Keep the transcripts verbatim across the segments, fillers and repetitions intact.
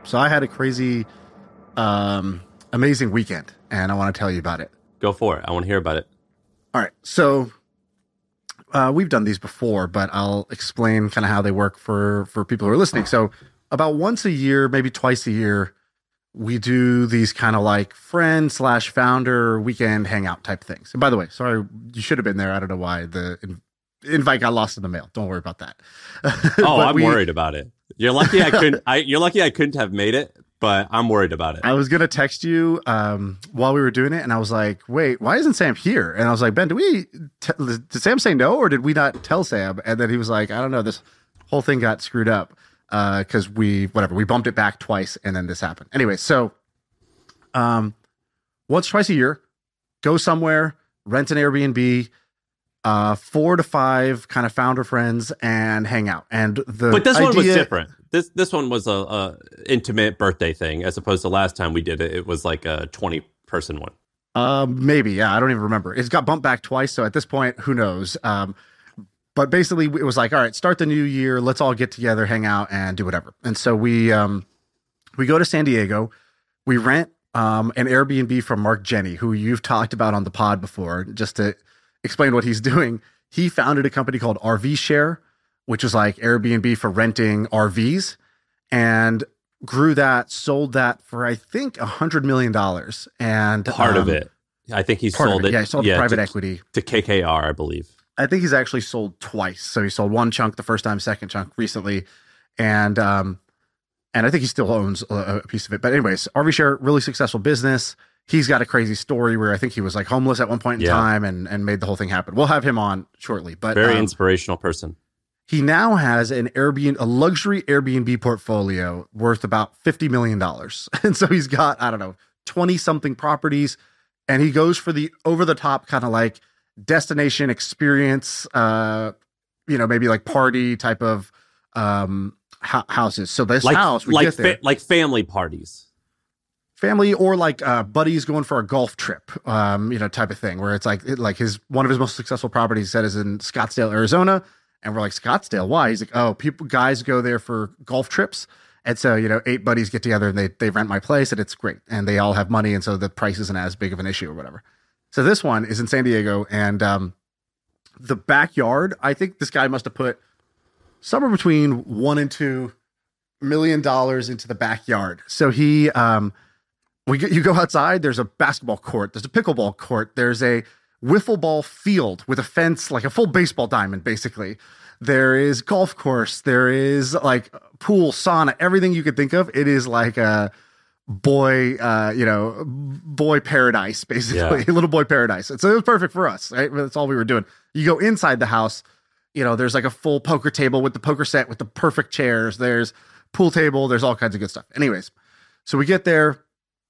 So I had a crazy, um, amazing weekend, and I want to tell you about it. Go for it. I want to hear about it. All right. So uh, we've done these before, but I'll explain kind of how they work for, for people who are listening. So about once a year, maybe twice a year, we do these kind of like friend slash founder weekend hangout type things. And by the way, sorry, you should have been there. I don't know why the in- invite got lost in the mail. Don't worry about that. Oh, I'm we, worried about it. You're lucky I couldn't. I, you're lucky I couldn't have made it, but I'm worried about it. I was gonna text you um, while we were doing it, and I was like, "Wait, why isn't Sam here?" And I was like, "Ben, did we? T- did Sam say no, or did we not tell Sam?" And then he was like, "I don't know. This whole thing got screwed up." Because uh, we, whatever, we bumped it back twice and then this happened. Anyway, so um, once, twice a year, go somewhere, rent an Airbnb, uh, four to five kind of founder friends and hang out. And the But this idea, one was different. This this one was a, a intimate birthday thing as opposed to last time we did it. It was like a twenty person one. Uh, maybe, yeah, I don't even remember. It's got bumped back twice. So at this point, who knows? Um, But basically, it was like, all right, start the new year. Let's all get together, hang out, and do whatever. And so we um, we go to San Diego. We rent um, an Airbnb from Mark Jenny, who you've talked about on the pod before. Just to explain what he's doing, he founded a company called R V Share, which is like Airbnb for renting R Vs, and grew that, sold that for I think a hundred million dollars. And part um, of it, I think he sold it. it. Yeah, he sold yeah, the private to, equity to K K R, I believe. I think he's actually sold twice. So he sold one chunk the first time, second chunk recently. And um, and I think he still owns a, a piece of it. But anyways, R V Share, really successful business. He's got a crazy story where I think he was like homeless at one point in yeah. time and, and made the whole thing happen. We'll have him on shortly. But Very um, inspirational person. He now has an Airbnb, a luxury Airbnb portfolio worth about fifty million dollars. And so he's got, I don't know, twenty something properties. And he goes for the over the top kind of like destination experience, uh, you know, maybe like party type of um, ho- houses. So this like, house, we like get there, fa- like family parties, family or like uh, buddies going for a golf trip, um, you know, type of thing. Where it's like, it, like his one of his most successful properties, he said, is in Scottsdale, Arizona, and we're like, Scottsdale, why? He's like, oh, people, guys go there for golf trips. And so, you know, eight buddies get together and they they rent my place, and it's great, and they all have money, and so the price isn't as big of an issue or whatever. So this one is in San Diego, and um, the backyard, I think this guy must have put somewhere between one and two million dollars into the backyard. So he, um, we get, you go outside, there's a basketball court, there's a pickleball court, there's a wiffle ball field with a fence, like a full baseball diamond, basically. There is golf course, there is like pool, sauna, everything you could think of. It is like a boy, uh, you know, boy paradise, basically, yeah. Little boy paradise. And so it was perfect for us, right? That's all we were doing. You go inside the house, you know, there's like a full poker table with the poker set with the perfect chairs. There's pool table. There's all kinds of good stuff. Anyways, so we get there,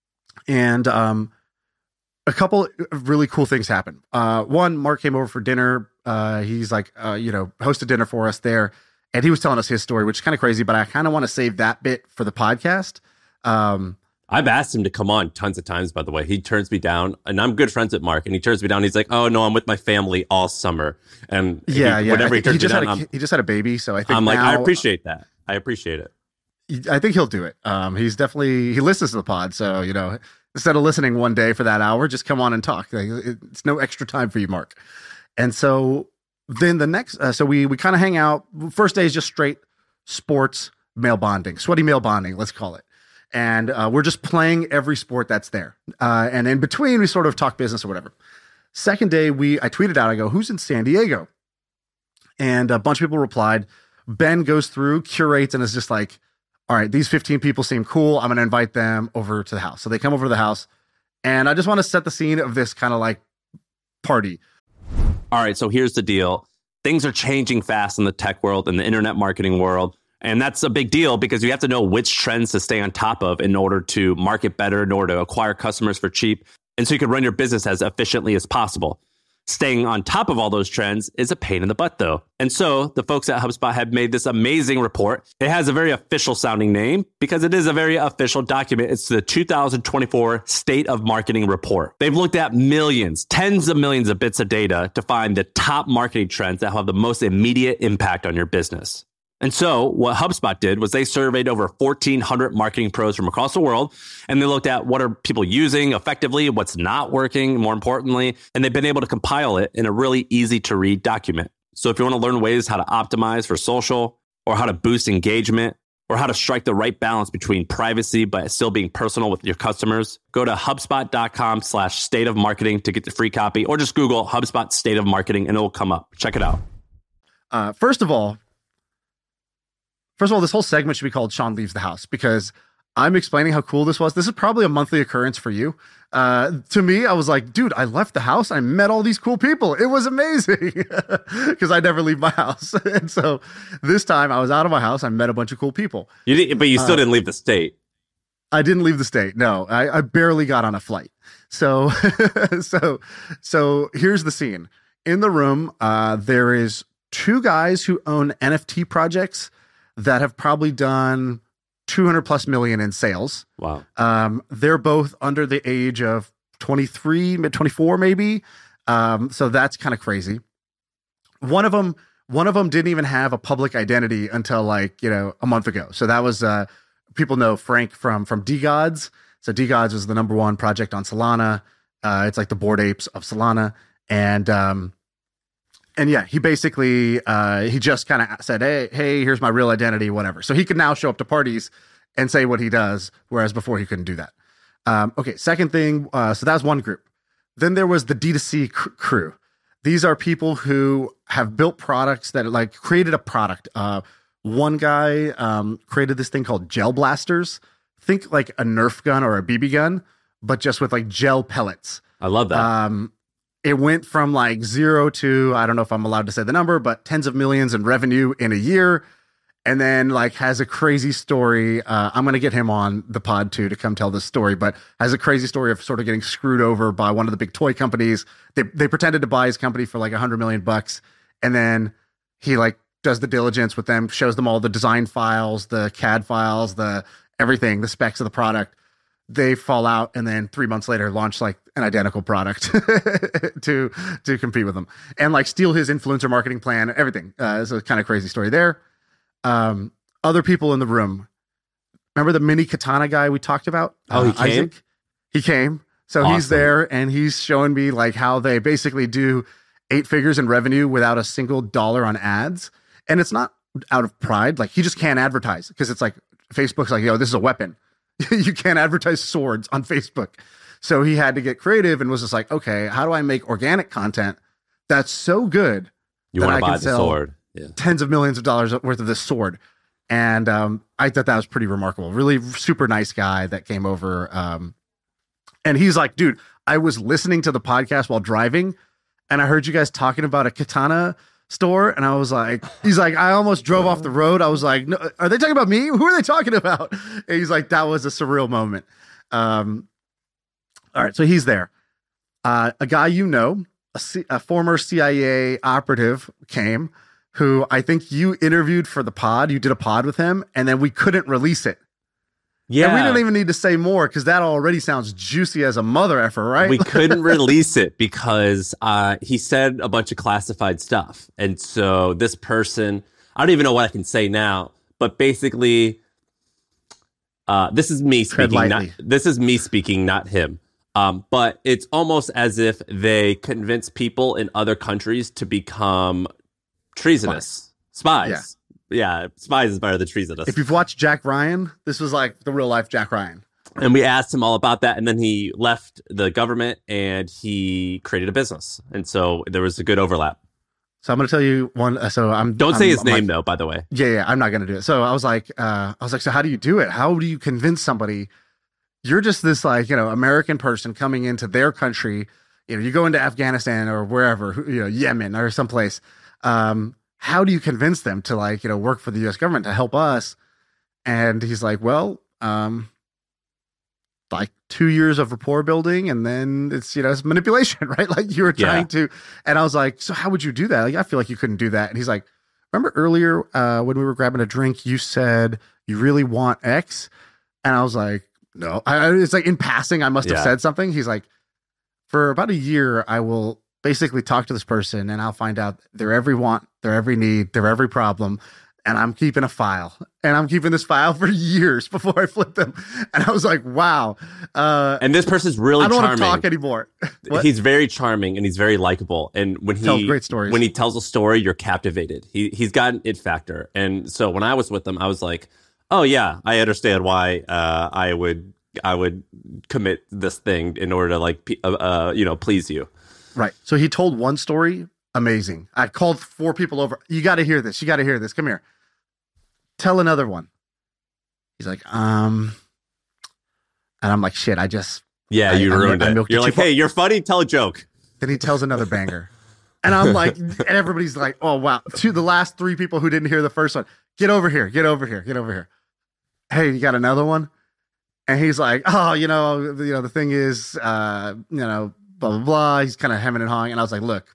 and um, a couple of really cool things happen. Uh, one, Mark came over for dinner. Uh, he's like, uh, you know, hosted dinner for us there, and he was telling us his story, which is kind of crazy, but I kind of want to save that bit for the podcast. Um, I've asked him to come on tons of times, by the way. He turns me down, and I'm good friends with Mark, and he turns me down. He's like, oh, no, I'm with my family all summer. And yeah, he, yeah. whenever he turns he just me down, had a, he just had a baby, so I think I'm like, now, I appreciate that. I appreciate it. I think he'll do it. Um, he's definitely, he listens to the pod, so, you know, instead of listening one day for that hour, just come on and talk. Like, it's no extra time for you, Mark. And so then the next, uh, so we we kind of hang out. First day is just straight sports male bonding, sweaty male bonding, let's call it. And uh, we're just playing every sport that's there. Uh, and in between, we sort of talk business or whatever. Second day, we I tweeted out, I go, who's in San Diego? And a bunch of people replied. Ben goes through, curates, and is just like, all right, these fifteen people seem cool. I'm going to invite them over to the house. So they come over to the house. And I just want to set the scene of this kind of like party. All right, so here's the deal. Things are changing fast in the tech world and the internet marketing world. And that's a big deal because you have to know which trends to stay on top of in order to market better, in order to acquire customers for cheap, and so you can run your business as efficiently as possible. Staying on top of all those trends is a pain in the butt, though. And so the folks at HubSpot have made this amazing report. It has a very official sounding name because it is a very official document. It's the two thousand twenty-four State of Marketing Report. They've looked at millions, tens of millions of bits of data to find the top marketing trends that have the most immediate impact on your business. And so what HubSpot did was they surveyed over fourteen hundred marketing pros from across the world, and they looked at what are people using effectively, what's not working, more importantly, and they've been able to compile it in a really easy to read document. So if you want to learn ways how to optimize for social, or how to boost engagement, or how to strike the right balance between privacy but still being personal with your customers, go to HubSpot.com slash state of marketing to get the free copy, or just Google HubSpot state of marketing and it'll come up. Check it out. Uh, first of all, First of all, this whole segment should be called Sean Leaves the House, because I'm explaining how cool this was. This is probably a monthly occurrence for you. Uh, to me, I was like, dude, I left the house. I met all these cool people. It was amazing because I never leave my house. And so this time I was out of my house. I met a bunch of cool people. You did, but you still uh, didn't leave the state. I didn't leave the state. No, I, I barely got on a flight. So, so, so here's the scene. In the room, uh, there is two guys who own N F T projects that have probably done two hundred plus million in sales. Wow. Um, they're both under the age of twenty-three, mid twenty-four, maybe. Um, so that's kind of crazy. One of them, one of them didn't even have a public identity until like, you know, a month ago. So that was, uh, people know Frank from, from DeGods. So DeGods was the number one project on Solana. Uh, it's like the Bored Apes of Solana. And, um, And yeah, he basically, uh, he just kind of said, hey, hey, here's my real identity, whatever. So he could now show up to parties and say what he does, whereas before he couldn't do that. Um, okay, second thing, uh, so that was one group. Then there was the D two C cr- crew. These are people who have built products that like created a product. Uh, one guy um, created this thing called Gel Blasters. Think like a Nerf gun or a B B gun, but just with like gel pellets. I love that. Um, It went from like zero to, I don't know if I'm allowed to say the number, but tens of millions in revenue in a year. And then like has a crazy story. Uh, I'm going to get him on the pod too to come tell this story, but has a crazy story of sort of getting screwed over by one of the big toy companies. They they pretended to buy his company for like a hundred million bucks. And then he like does the diligence with them, shows them all the design files, the C A D files, the everything, the specs of the product. They fall out, and then three months later launch like an identical product to to compete with them, and like steal his influencer marketing plan, everything. Uh, it's a kind of crazy story there. Um, other people in the room. Remember the mini katana guy we talked about? Oh, he uh, came? Isaac? He came. So Awesome. He's there, and he's showing me like how they basically do eight figures in revenue without a single dollar on ads. And it's not out of pride. Like he just can't advertise because it's like Facebook's like, yo, this is a weapon. You can't advertise swords on Facebook. So he had to get creative and was just like, okay, how do I make organic content that's so good You that want I to buy can the sell sword. Yeah. tens of millions of dollars worth of this sword? And um, I thought that was pretty remarkable. Really super nice guy that came over. Um, and he's like, dude, I was listening to the podcast while driving, and I heard you guys talking about a katana store, and I was like, he's like, I almost drove off the road. I was like, no, are they talking about me? Who are they talking about? And he's like, that was a surreal moment. Um, all right, so he's there. Uh, a guy you know, a, C- a former C I A operative came, who I think you interviewed for the pod. You did a pod with him, and then we couldn't release it. Yeah. And we didn't even need to say more because that already sounds juicy as a mother effer, right? We couldn't release it because uh, he said a bunch of classified stuff. And so this person, I don't even know what I can say now, but basically, uh, this is me speaking. Not, this is me speaking, not him. Um, but it's almost as if they convince people in other countries to become treasonous spies. Yeah. Yeah, spies is better than treasonous. If you've watched Jack Ryan, this was like the real life Jack Ryan. And we asked him all about that, and then he left the government and he created a business. And so there was a good overlap. So I'm going to tell you one. Uh, so I'm don't I'm, say his I'm name like, though. By the way, yeah, yeah, I'm not going to do it. So I was like, uh, I was like, so how do you do it? How do you convince somebody? You're just this like you know American person coming into their country. You know, you go into Afghanistan or wherever, you know, Yemen or someplace. Um, how do you convince them to like, you know, work for the U S government to help us? And he's like, well, um, like two years of rapport building. And then it's, you know, it's manipulation, right? Like you were trying yeah. to, and I was like, so how would you do that? Like, I feel like you couldn't do that. And he's like, remember earlier, uh, when we were grabbing a drink, you said you really want X. And I was like, no, I, it's like in passing, I must have yeah. said something. He's like, for about a year, I will basically talk to this person and I'll find out their every want, their every need, their every problem. and I'm keeping a file, and I'm keeping this file for years before I flip them. And I was like, wow. Uh, and this person's really I don't charming. want to talk anymore. He's very charming and he's very likable. And when he tells great stories. When he tells a story, you're captivated. He he's got an it factor. And so when I was with him, I was like, oh yeah, I understand why uh, I would I would commit this thing in order to like uh, uh, you know please you. Right. So he told one story. Amazing. I called four people over. You got to hear this. You got to hear this. Come here. Tell another one. He's like, um, and I'm like, shit, I just. Yeah, you I, ruined I, it. I you're like, hey, you're funny. Tell a joke. Then he tells another banger. And I'm like, and everybody's like, oh, wow. To the last three people who didn't hear the first one, get over here, get over here, get over here. Hey, you got another one? And he's like, oh, you know, you know, the thing is, uh, you know, blah, blah, blah. He's kind of hemming and hawing. And I was like, look,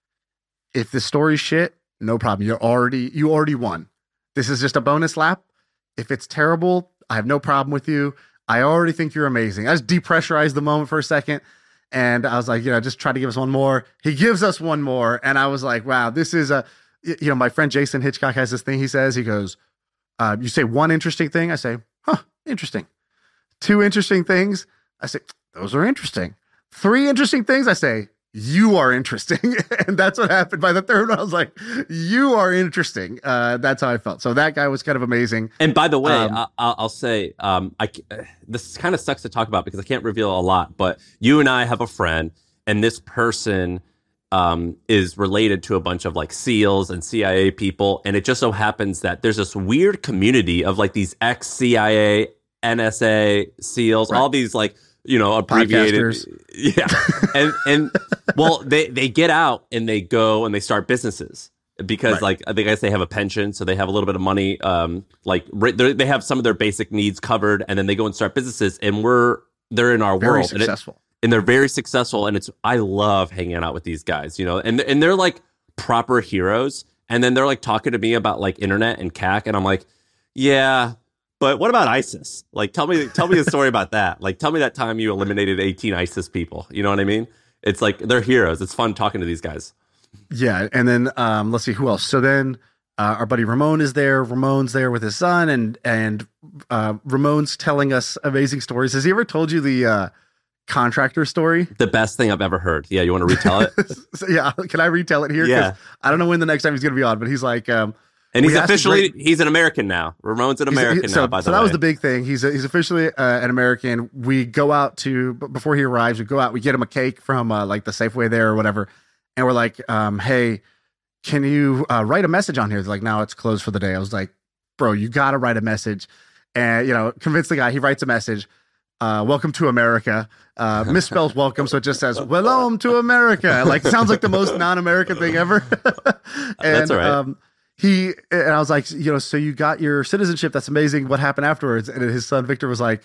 if the story's shit, no problem. You're already, you already won. This is just a bonus lap. If it's terrible, I have no problem with you. I already think you're amazing. I just depressurized the moment for a second. And I was like, you know, just try to give us one more. He gives us one more. And I was like, wow, this is a, you know, my friend Jason Hitchcock has this thing he says. He goes, uh, you say one interesting thing. I say, huh, interesting. Two interesting things. I say, those are interesting. Three interesting things. I say, you are interesting. And that's what happened by the third one. I was like, you are interesting. Uh, that's how I felt. So that guy was kind of amazing. And by the way, um, I, I'll say, um, I, this kind of sucks to talk about because I can't reveal a lot, but you and I have a friend, and this person um, is related to a bunch of like SEALs and C I A people. And it just so happens that there's this weird community of like these ex-C I A, N S A, SEALs, right. all these like, you know, abbreviated. Podcasters. Yeah. and, and well, they, they get out and they go and they start businesses because right. like, I think I guess they have a pension. So they have a little bit of money. Um, like they have some of their basic needs covered, and then they go and start businesses, and we're, they're in our very world. Successful. And, it, and they're very successful. And it's, I love hanging out with these guys, you know, and, and they're like proper heroes. And then they're like talking to me about like internet and C A C. And I'm like, yeah, but what about ISIS? Like, tell me, tell me a story about that. Like, tell me that time you eliminated eighteen ISIS people. You know what I mean? It's like, they're heroes. It's fun talking to these guys. Yeah. And then, um, let's see who else. So then, uh, our buddy Ramon is there. Ramon's there with his son, and, and, uh, Ramon's telling us amazing stories. Has he ever told you the, uh, contractor story? The best thing I've ever heard. Yeah. You want to retell it? So, yeah. Can I retell it here? Yeah. I don't know when the next time he's going to be on, but he's like, um, and he's officially, great, he's an American now. Ramon's an American so, now, by the so way. So that was the big thing. He's a, he's officially uh, an American. We go out to, before he arrives, we go out, we get him a cake from uh, like the Safeway there or whatever. And we're like, um, hey, can you uh, write a message on here? They're like, no, it's closed for the day. I was like, bro, you got to write a message. And, you know, convince the guy. He writes a message. Uh, welcome to America. Uh, misspells welcome. So it just says, welcome to America. Like, sounds like the most non-American thing ever. And, That's all right. Um, He and I was like, you know, so you got your citizenship. That's amazing. What happened afterwards? And his son Victor was like,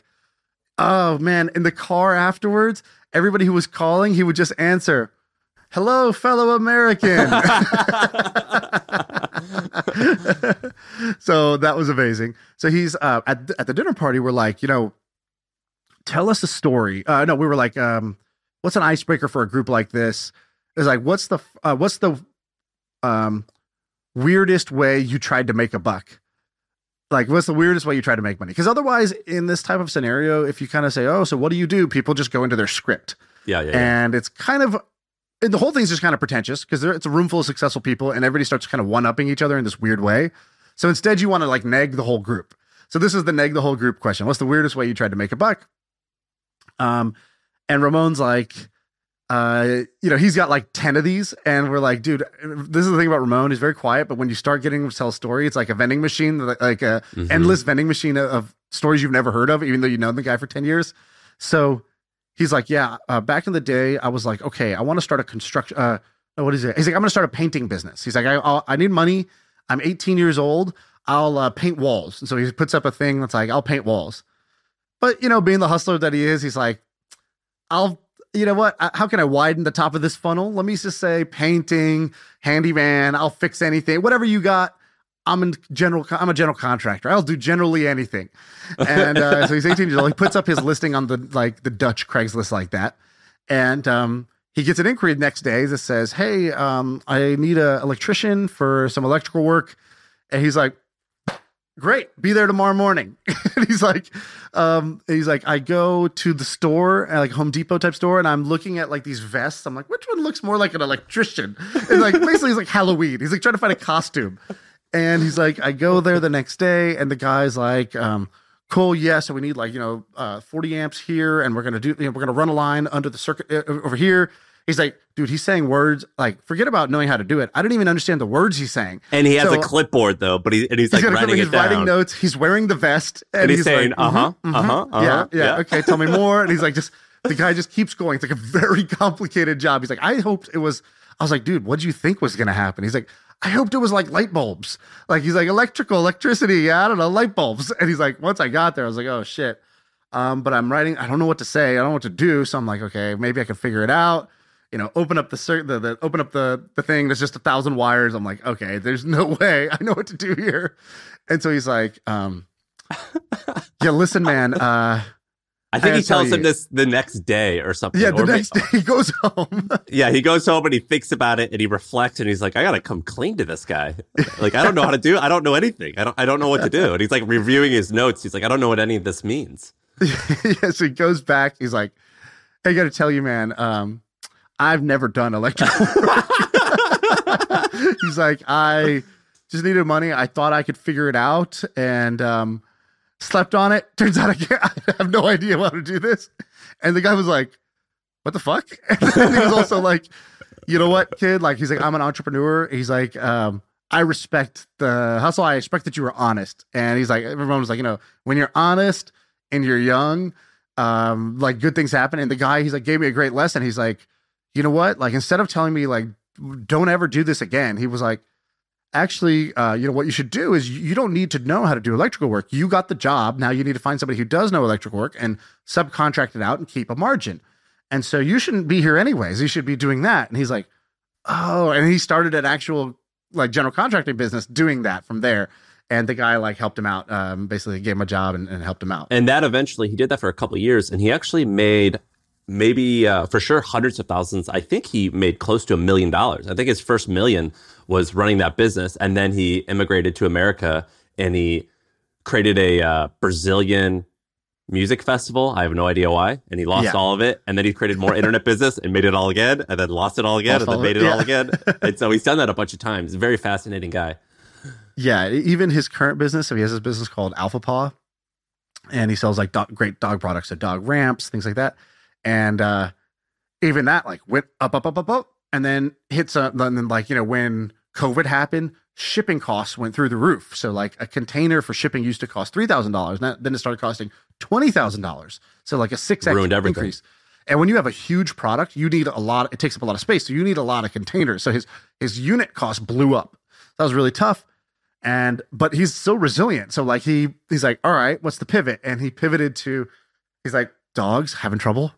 oh man, in the car afterwards, everybody who was calling, he would just answer, hello, fellow American. So that was amazing. So he's uh, at at the dinner party. We're like, you know, tell us a story. Uh, no, we were like, um, what's an icebreaker for a group like this? It's like, what's the uh, what's the um. weirdest way you tried to make a buck? Like, what's the weirdest way you tried to make money? Because otherwise, in this type of scenario, if you kind of say, oh, so what do you do? People just go into their script. Yeah, yeah, yeah. And it's kind of, and the whole thing's just kind of pretentious because it's a room full of successful people and everybody starts kind of one-upping each other in this weird way. So instead, you want to like neg the whole group. So this is the neg the whole group question. What's the weirdest way you tried to make a buck? Um, and Ramon's like, Uh, you know, he's got like ten of these, and we're like, dude, this is the thing about Ramon. He's very quiet, but when you start getting him to tell a story, it's like a vending machine, like a mm-hmm. endless vending machine of, of stories you've never heard of, even though you know the guy for ten years. So he's like, yeah, uh, back in the day, I was like, okay, I want to start a construction. Uh, what is it? He's like, I'm going to start a painting business. He's like, I, I'll, I need money. I'm eighteen years old. I'll uh, paint walls. And so he puts up a thing that's like, I'll paint walls. But, you know, being the hustler that he is, he's like, I'll, you know what? How can I widen the top of this funnel? Let me just say painting, handyman. I'll fix anything, whatever you got. I'm in general. I'm a general contractor. I'll do generally anything. And uh, so he's eighteen years old. He puts up his listing on the like the Dutch Craigslist like that, and um, he gets an inquiry the next day that says, "Hey, um, I need an electrician for some electrical work." And he's like, great, be there tomorrow morning. And he's like, um, he's like, I go to the store, uh, like Home Depot type store, and I'm looking at like these vests. I'm like, which one looks more like an electrician? And like, basically, he's like Halloween. He's like trying to find a costume. And he's like, I go there the next day, and the guy's like, um, cool, yeah. So we need like, you know, uh, forty amps here, and we're gonna do, you know, we're gonna run a line under the circuit uh, over here. He's like, dude, he's saying words like, forget about knowing how to do it. I didn't even understand the words he's saying. And he has so, a clipboard though, but he and he's, he's like writing he's it down. writing notes. He's wearing the vest, and, and he's, he's saying, like, uh huh, mm-hmm, uh huh, mm-hmm, yeah, yeah, yeah. Okay, tell me more. And he's like, just the guy just keeps going. It's like a very complicated job. He's like, I hoped it was. I was like, dude, what did you think was gonna happen? He's like, I hoped it was like light bulbs. Like he's like electrical, electricity. Yeah, I don't know, light bulbs. And he's like, once I got there, I was like, oh shit. Um, but I'm writing. I don't know what to say. I don't know what to do. So I'm like, okay, maybe I can figure it out. You know, open up the, cir- the the open up the the thing. There's just a thousand wires. I'm like, okay, there's no way I know what to do here. And so he's like, um, yeah, listen, man. Uh, I think I he tells you. him this the next day or something. Yeah, the or next maybe, day he goes home. Yeah, he goes home and he thinks about it and he reflects and he's like, I gotta come clean to this guy. Like, I don't know how to do. I don't know anything. I don't. I don't know what to do. And he's like reviewing his notes. He's like, I don't know what any of this means. Yeah, so he goes back. He's like, hey, I got to tell you, man. Um, I've never done electrical work. He's like, I just needed money. I thought I could figure it out, and um, slept on it. Turns out I can't. I have no idea how to do this. And the guy was like, what the fuck? And then he was also like, you know what, kid? Like, he's like, I'm an entrepreneur. He's like, um, I respect the hustle. I expect that you were honest. And he's like, everyone was like, you know, when you're honest and you're young, um, like good things happen. And the guy, he's like, gave me a great lesson. He's like, you know what? Like, instead of telling me like, don't ever do this again, he was like, actually, uh, you know, what you should do is you don't need to know how to do electrical work. You got the job. Now you need to find somebody who does know electrical work and subcontract it out and keep a margin. And so you shouldn't be here anyways. You should be doing that. And he's like, oh, and he started an actual like general contracting business doing that from there. And the guy like helped him out, um, basically gave him a job and, and helped him out. And that eventually he did that for a couple of years and he actually made maybe uh, for sure hundreds of thousands. I think he made close to a million dollars. I think his first million was running that business. And then he immigrated to America and he created a uh, Brazilian music festival. I have no idea why. And he lost yeah. all of it. And then he created more internet business and made it all again and then lost it all again lost and then made it, it yeah. all again. And so he's done that a bunch of times. A very fascinating guy. Yeah. Even his current business. So he has this business called Alpha Paw and he sells like dog, great dog products, so dog ramps, things like that. And uh, even that like went up, up, up, up, up, and then hits a, and then like, you know, when COVID happened, shipping costs went through the roof. So like a container for shipping used to cost three thousand dollars. Then it started costing twenty thousand dollars. So like a six X increase. And when you have a huge product, you need a lot, it takes up a lot of space. So you need a lot of containers. So his, his unit cost blew up. That was really tough. And, but he's so resilient. So like he, he's like, all right, what's the pivot? And he pivoted to, he's like, dogs having trouble?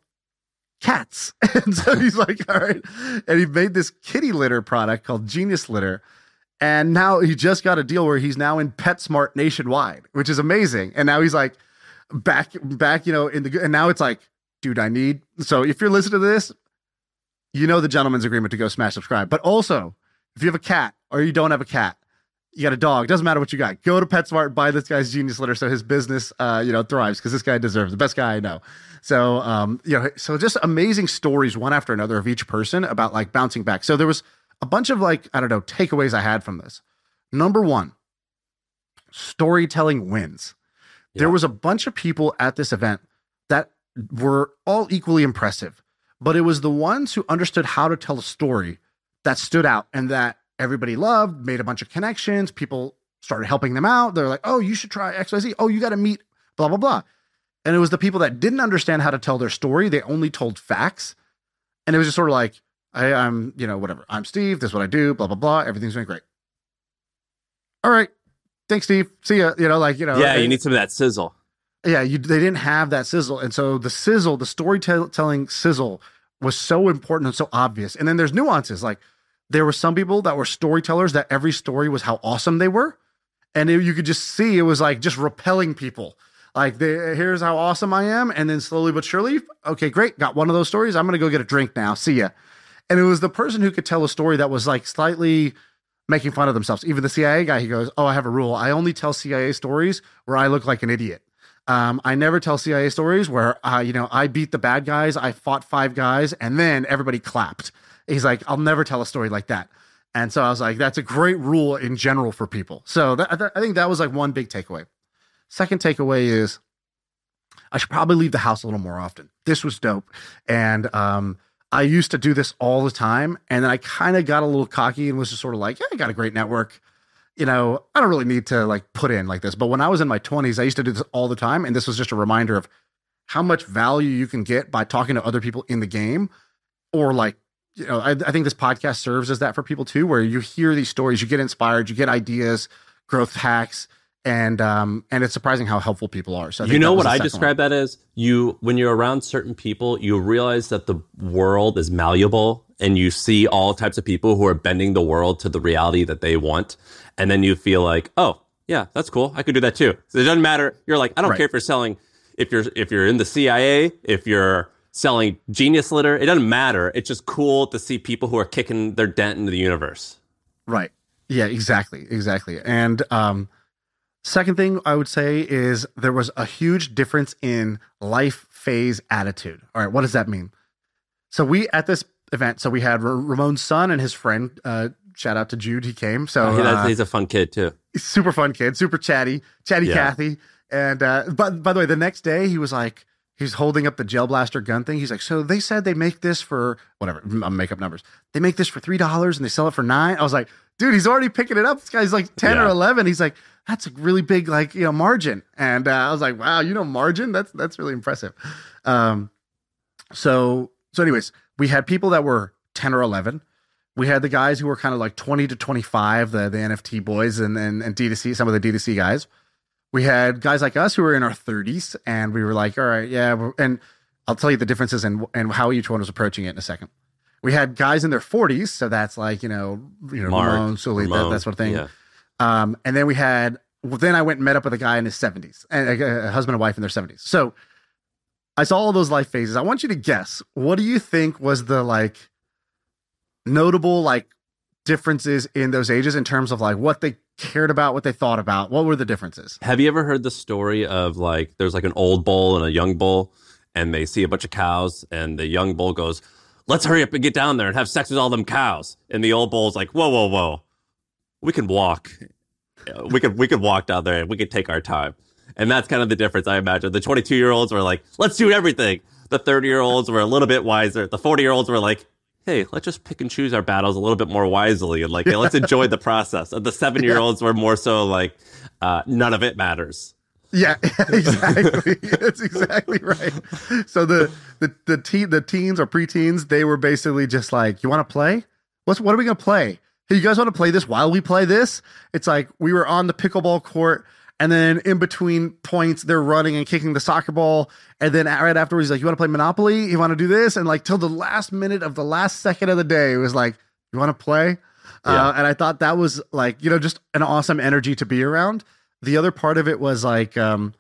Cats. And so he's like, all right. And he made this kitty litter product called Genius Litter. And now he just got a deal where he's now in PetSmart nationwide, which is amazing. And now he's like back, back, you know, in the, and now it's like, dude, I need, so if you're listening to this, you know, the gentleman's agreement to go smash subscribe. But also if you have a cat or you don't have a cat, you got a dog, doesn't matter what you got, go to PetSmart, buy this guy's Genius Litter so his business, uh, you know, thrives because this guy deserves the best guy I know. So, um, you know, so just amazing stories one after another of each person about like bouncing back. So there was a bunch of like, I don't know, takeaways I had from this. Number one, storytelling wins. Yeah. There was a bunch of people at this event that were all equally impressive, but it was the ones who understood how to tell a story that stood out and that everybody loved, made a bunch of connections. People started helping them out. They're like, oh, you should try X Y Z. Oh, you got to meet blah, blah, blah. And it was the people that didn't understand how to tell their story. They only told facts. And it was just sort of like, I, I'm, you know, whatever. I'm Steve. This is what I do, blah, blah, blah. Everything's going great. All right. Thanks, Steve. See ya. You know, like, you know. Yeah, you need some of that sizzle. Yeah, you, they didn't have that sizzle. And so the sizzle, the storytelling sizzle was so important and so obvious. And then there's nuances. Like there were some people that were storytellers that every story was how awesome they were. And it, you could just see it was like just repelling people. Like, they, here's how awesome I am. And then slowly but surely, okay, great. Got one of those stories. I'm going to go get a drink now. See ya. And it was the person who could tell a story that was like slightly making fun of themselves. Even the C I A guy, he goes, "Oh, I have a rule. I only tell C I A stories where I look like an idiot. Um, I never tell C I A stories where, uh, you know, I beat the bad guys, I fought five guys, and then everybody clapped." He's like, "I'll never tell a story like that." And so I was like, that's a great rule in general for people. So that, that, I think that was like one big takeaway. Second takeaway is I should probably leave the house a little more often. This was dope. And um, I used to do this all the time. And then I kind of got a little cocky and was just sort of like, yeah, I got a great network. You know, I don't really need to like put in like this. But when I was in my twenties, I used to do this all the time. And this was just a reminder of how much value you can get by talking to other people in the game, or like, you know, I, I think this podcast serves as that for people too, where you hear these stories, you get inspired, you get ideas, growth hacks, and um, and it's surprising how helpful people are. So I you know what I describe that as? You, when you're around certain people, you realize that the world is malleable, and you see all types of people who are bending the world to the reality that they want, and then you feel like, oh yeah, that's cool, I could do that too. So it doesn't matter. You're like, I don't right. care if you're selling, if you're if you're in the C I A, if you're selling Genius Litter, it doesn't matter. It's just cool to see people who are kicking their dent into the universe. Right. Yeah, exactly. Exactly. And um, second thing I would say is there was a huge difference in life phase attitude. All right. What does that mean? So we, at this event, so we had R- Ramon's son and his friend, uh, shout out to Jude. He came. So oh, he, uh, he's a fun kid too. Super fun kid, super chatty, chatty Yeah. Kathy. And, uh, but by the way, the next day he was like, he's holding up the gel blaster gun thing. He's like, so they said they make this for whatever, I'm make up numbers. They make this for three dollars and they sell it for nine. I was like, dude, he's already picking it up. This guy's like ten Yeah. or eleven. He's like, that's a really big, like, you know, margin. And uh, I was like, wow, you know, margin. That's, that's really impressive. Um, so, so anyways, we had people that were ten or eleven. We had the guys who were kind of like twenty to twenty-five, the, the N F T boys and, and, and D two C, some of the D two C guys. We had guys like us who were in our thirties, and we were like, all right, yeah. we're- And I'll tell you the differences and and how each one was approaching it in a second. We had guys in their forties, so that's like, you know, you know, Mark, Ramon, Sully, that, Ramon, that sort of thing. yeah. Um, and then we had, well, then I went and met up with a guy in his seventies, and a, a husband and wife in their seventies. So I saw all those life phases. I want you to guess, what do you think was the like notable like differences in those ages in terms of like what they cared about, what they thought about? What were the differences? Have you ever heard the story of like, there's like an old bull and a young bull, and they see a bunch of cows, and the young bull goes, let's hurry up and get down there and have sex with all them cows. And the old bull's like, whoa, whoa, whoa. We can walk. We could we could walk down there and we could take our time. And that's kind of the difference, I imagine. The twenty-two-year-olds were like, let's do everything. The thirty-year-olds were a little bit wiser. The forty-year-olds were like, hey, let's just pick and choose our battles a little bit more wisely, and like, hey, let's enjoy the process. And the seven-year-olds were more so like, uh, none of it matters. Yeah, exactly. That's exactly right. So the the the teen the teens or preteens, they were basically just like, you want to play? What's what are we gonna play? Hey, you guys want to play this while we play this? It's like we were on the pickleball court, and then in between points, they're running and kicking the soccer ball. And then right afterwards, he's like, you want to play Monopoly? You want to do this? And like till the last minute of the last second of the day, it was like, you want to play? Yeah. Uh, and I thought that was like, you know, just an awesome energy to be around. The other part of it was like, um,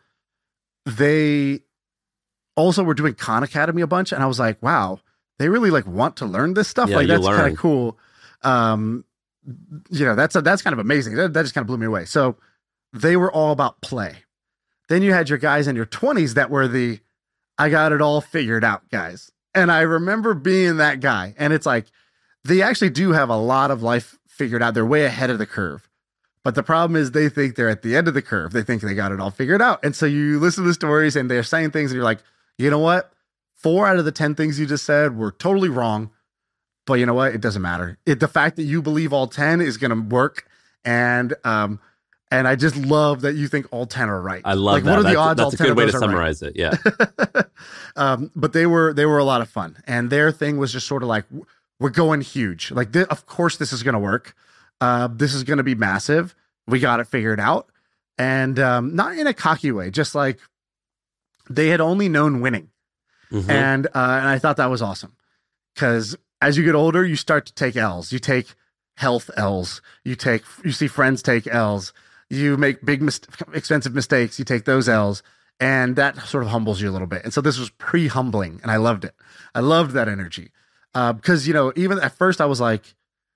they also were doing Khan Academy a bunch. And I was like, wow, they really like want to learn this stuff. Yeah, like you that's kind learn. of cool. Um, you know, that's, that's kind of amazing. That, that just kind of blew me away. So they were all about play. Then you had your guys in your twenties that were the, I got it all figured out guys. And I remember being that guy. And it's like, they actually do have a lot of life figured out. They're way ahead of the curve. But the problem is they think they're at the end of the curve. They think they got it all figured out. And so you listen to the stories and they're saying things and you're like, you know what? Four out of the ten things you just said were totally wrong. But you know what? It doesn't matter. It, the fact that you believe all ten is going to work. And, um, and I just love that you think all ten are right. I love like, that. What are the that's odds? that's all a ten good of way those to are right? summarize it. Yeah. um, but they were they were a lot of fun, and their thing was just sort of like, we're going huge. Like, th- of course, this is going to work. Uh, this is going to be massive. We got it figured out, and um, not in a cocky way. Just like they had only known winning, Mhm. and uh, and I thought that was awesome because as you get older, you start to take L's. You take health L's. You take you see friends take L's. You make big, mis- expensive mistakes. You take those L's, and that sort of humbles you a little bit. And so this was pre-humbling, and I loved it. I loved that energy uh, because, you know, even at first I was like,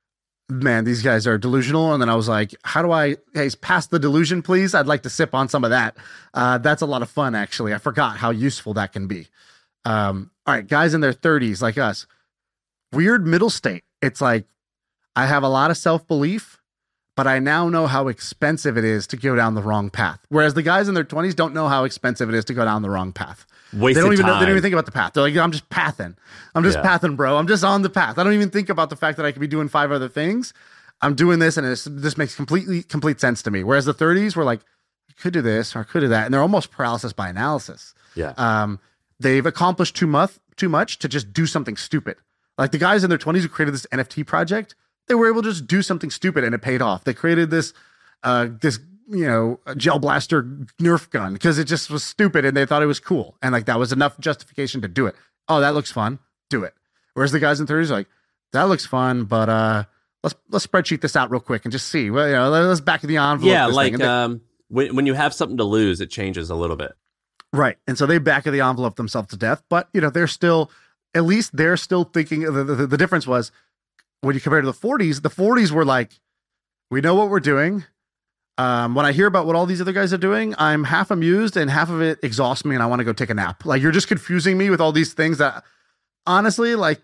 man, these guys are delusional. And then I was like, how do I, hey, pass the delusion, please? I'd like to sip on some of that. Uh, that's a lot of fun, actually. I forgot how useful that can be. Um, all right, guys in their thirties, like us, weird middle state. It's like, I have a lot of self-belief, but I now know how expensive it is to go down the wrong path. Whereas the guys in their twenties don't know how expensive it is to go down the wrong path. Wasted they don't even time. know, they don't even think about the path. They're like, I'm just pathing. I'm just Yeah. pathing, bro. I'm just on the path. I don't even think about the fact that I could be doing five other things. I'm doing this, and it's, this makes completely complete sense to me. Whereas the thirties were like, I could do this or I could do that, and they're almost paralysis by analysis. Yeah. Um, they've accomplished too much, too much to just do something stupid. Like the guys in their twenties who created this N F T project, they were able to just do something stupid and it paid off. They created this, uh, this you know, gel blaster Nerf gun because it just was stupid and they thought it was cool. And like that was enough justification to do it. Oh, that looks fun. Do it. Whereas the guys in thirties are like, that looks fun, but uh, let's let's spreadsheet this out real quick and just see. Well, you know, let's back of the envelope. Yeah, this like thing. They, um, when when you have something to lose, it changes a little bit. right. And so they back of the envelope themselves to death. But you know, they're still, at least they're still thinking. The, the, the difference was when you compare to the forties, the forties were like, we know what we're doing. Um, when I hear about what all these other guys are doing, I'm half amused and half of it exhausts me and I want to go take a nap. Like you're just confusing me with all these things that honestly, like,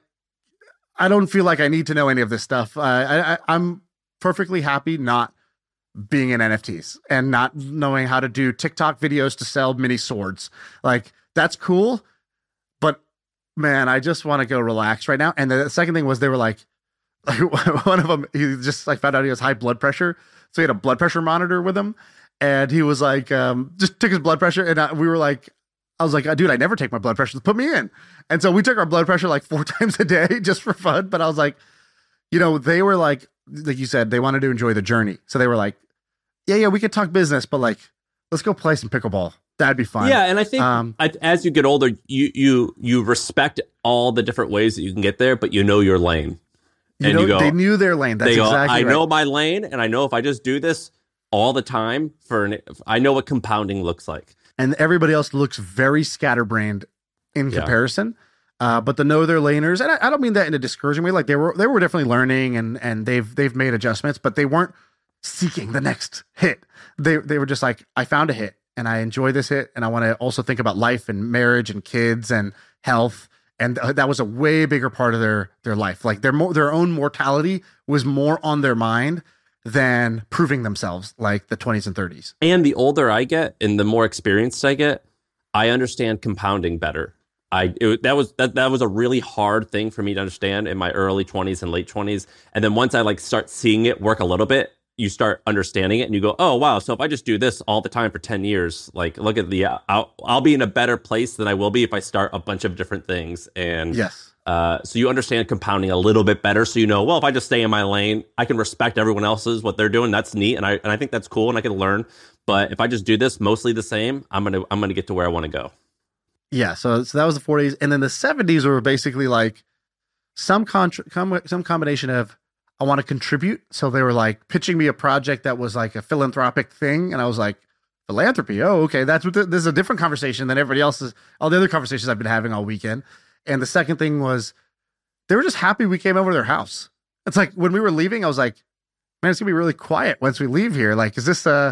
I don't feel like I need to know any of this stuff. Uh, I, I, I'm perfectly happy not being in N F Ts and not knowing how to do TikTok videos to sell mini swords. Like that's cool, but man, I just want to go relax right now. And the second thing was they were like, like one of them, he just like found out he has high blood pressure. So he had a blood pressure monitor with him and he was like, um, just took his blood pressure. And I, we were like, I was like, dude, I never take my blood pressure. Put me in. And so we took our blood pressure like four times a day just for fun. But I was like, you know, they were like, like you said, they wanted to enjoy the journey. So they were like, yeah, yeah, we could talk business, but like, let's go play some pickleball. That'd be fun. Yeah, and I think Um, I, as you get older, you you you respect all the different ways that you can get there, but you know your lane. You and know, you go, they knew their lane. That's they go, exactly I right. know my lane, and I know if I just do this all the time, for an, I know what compounding looks like. And everybody else looks very scatterbrained in Yeah. comparison. Uh, but the know their laners, and I, I don't mean that in a discouraging way. Like they were, they were definitely learning, and and they've they've made adjustments, but they weren't seeking the next hit. They they were just like, I found a hit, and I enjoy this hit, and I want to also think about life and marriage and kids and health, and uh, that was a way bigger part of their their life. Like their more their own mortality was more on their mind than proving themselves, like the twenties and thirties. And the older I get, and the more experienced I get, I understand compounding better. I it, that was that that was a really hard thing for me to understand in my early twenties and late twenties. And then once I like start seeing it work a little bit, you start understanding it, and you go, "Oh wow! So if I just do this all the time for ten years, like look at the I'll I'll be in a better place than I will be if I start a bunch of different things." And Yes. uh, so you understand compounding a little bit better. So you know, well, if I just stay in my lane, I can respect everyone else's what they're doing. That's neat, and I and I think that's cool, and I can learn. But if I just do this mostly the same, I'm gonna I'm gonna get to where I want to go. Yeah, so so that was the forties, and then the seventies were basically like some contra- com- some combination of I want to contribute. So they were like pitching me a project that was like a philanthropic thing, and I was like, philanthropy? Oh, okay, that's what the, this is a different conversation than everybody else's. All the other conversations I've been having all weekend. And the second thing was they were just happy we came over to their house. It's like when we were leaving, I was like, man, it's gonna be really quiet once we leave here. Like, is this uh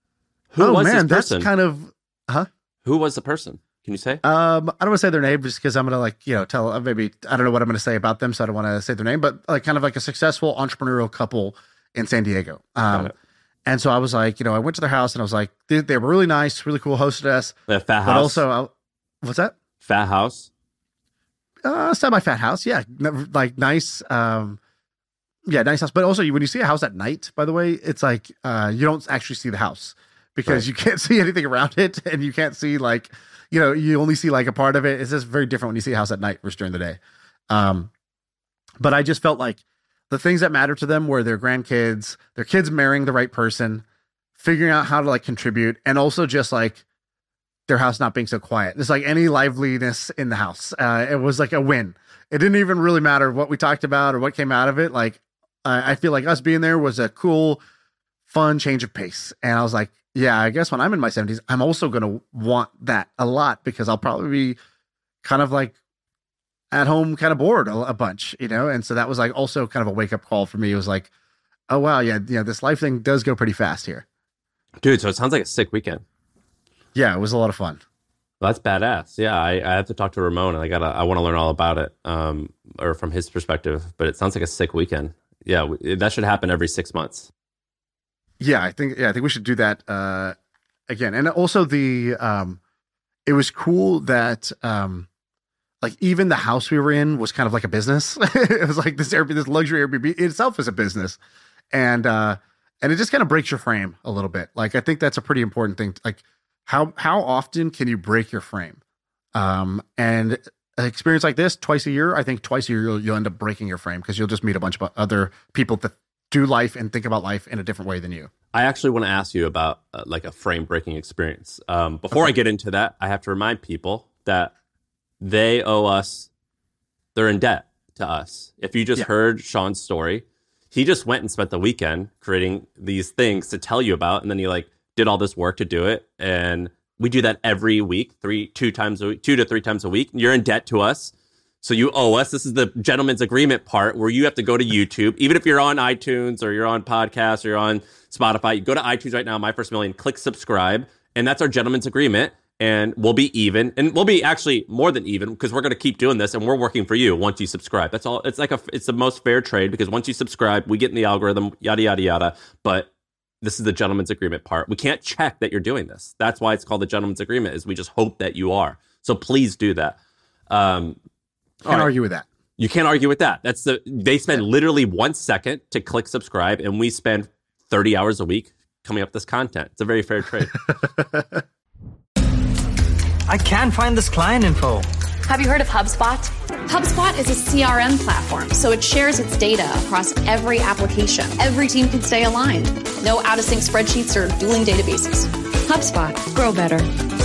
Who oh was man, this that's person? kind of huh? Who was the person? Can you say? Um, I don't want to say their name just because I'm gonna like you know tell uh, maybe I don't know what I'm gonna say about them, so I don't want to say their name. But like kind of like a successful entrepreneurial couple in San Diego. Got Um, it. and so I was like, you know, I went to their house and I was like, they, they were really nice, really cool, hosted us. The fat But house. also, I, what's that? Fat house. Uh, semi-fat house, yeah, N- like nice. Um, yeah, nice house. But also, when you see a house at night, by the way, it's like uh, you don't actually see the house because Right. you can't see anything around it, and you can't see like. You know, you only see like a part of it. It's just very different when you see a house at night versus during the day. Um, but I just felt like the things that matter to them were their grandkids, their kids marrying the right person, figuring out how to like contribute, and also just like their house not being so quiet. There's like any liveliness in the house. Uh, it was like a win. It didn't even really matter what we talked about or what came out of it. Like, uh, I feel like us being there was a cool, fun change of pace. And I was like, yeah, I guess when I'm in my seventies, I'm also going to want that a lot because I'll probably be kind of like at home kind of bored a, a bunch, you know? And so that was like also kind of a wake up call for me. It was like, oh, wow. Yeah. Yeah. This life thing does go pretty fast here. Dude, so it sounds like a sick weekend. Yeah. It was a lot of fun. Well, that's badass. Yeah. I, I have to talk to Ramon and I gotta, I want to learn all about it. Um, or from his perspective, but it sounds like a sick weekend. Yeah. W- that should happen every six months. Yeah. I think, yeah, I think we should do that, uh, again. And also the, um, it was cool that, um, like even the house we were in was kind of like a business. It was like this Airbnb, this luxury Airbnb itself is a business. And, uh, and it just kind of breaks your frame a little bit. Like, I think that's a pretty important thing. Like how, how often can you break your frame? Um, and an experience like this twice a year, I think twice a year, you'll, you'll end up breaking your frame because you'll just meet a bunch of other people that do life and think about life in a different way than you. I actually want to ask you about uh, like a frame breaking experience. Um, before okay. I get into that, I have to remind people that they owe us, they're in debt to us. If you just yeah. heard Sean's story, he just went and spent the weekend creating these things to tell you about. And then he like did all this work to do it. And we do that every week, three, two times a week, two to three times a week. You're in debt to us. So you owe us. This is the gentleman's agreement part where you have to go to YouTube. Even if you're on iTunes or you're on podcasts or you're on Spotify, you go to iTunes right now, My First Million, click subscribe. And that's our gentleman's agreement. And we'll be even, and we'll be actually more than even because we're going to keep doing this and we're working for you once you subscribe. That's all. It's like a, it's the most fair trade because once you subscribe, we get in the algorithm, yada, yada, yada. But this is the gentleman's agreement part. We can't check that you're doing this. That's why it's called the gentleman's agreement is we just hope that you are. So please do that. Um, Can't right. argue with that. You can't argue with that. That's the, they spend yeah. literally one second to click subscribe and we spend thirty hours a week coming up with this content. It's a very fair trade. I can't find this client info. Have you heard of HubSpot? HubSpot is a C R M platform, so it shares its data across every application. Every team can stay aligned. No out-of-sync spreadsheets or dueling databases. HubSpot. Grow better.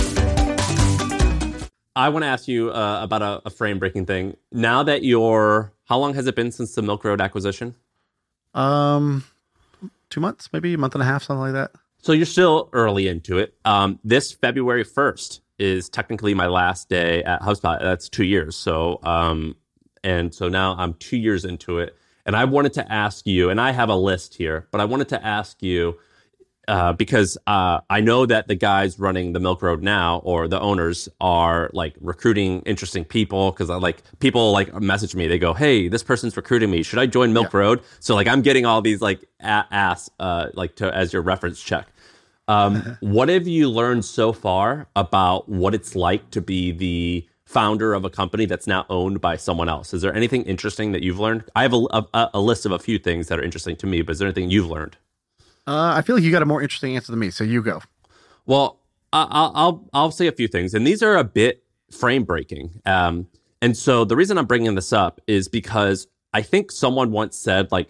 I want to ask you uh, about a, a frame-breaking thing. Now that you're... How long has it been since the Milk Road acquisition? Um, two months, maybe a month and a half, something like that. So you're still early into it. Um, this February first is technically my last day at HubSpot. That's two years. So, um, and so now I'm two years into it. And I wanted to ask you, and I have a list here, but I wanted to ask you, uh, because uh, I know that the guys running the Milk Road now, or the owners, are like recruiting interesting people. Because like people like message me, they go, "Hey, this person's recruiting me. Should I join Milk yeah. Road?" So like I'm getting all these like a- ass uh, like to as your reference check. Um, what have you learned so far about what it's like to be the founder of a company that's now owned by someone else? Is there anything interesting that you've learned? I have a, a, a list of a few things that are interesting to me, but is there anything you've learned? Uh, I feel like you got a more interesting answer than me, so you go. Well, I'll I'll, I'll say a few things, and these are a bit frame breaking. Um, and so the reason I'm bringing this up is because I think someone once said like,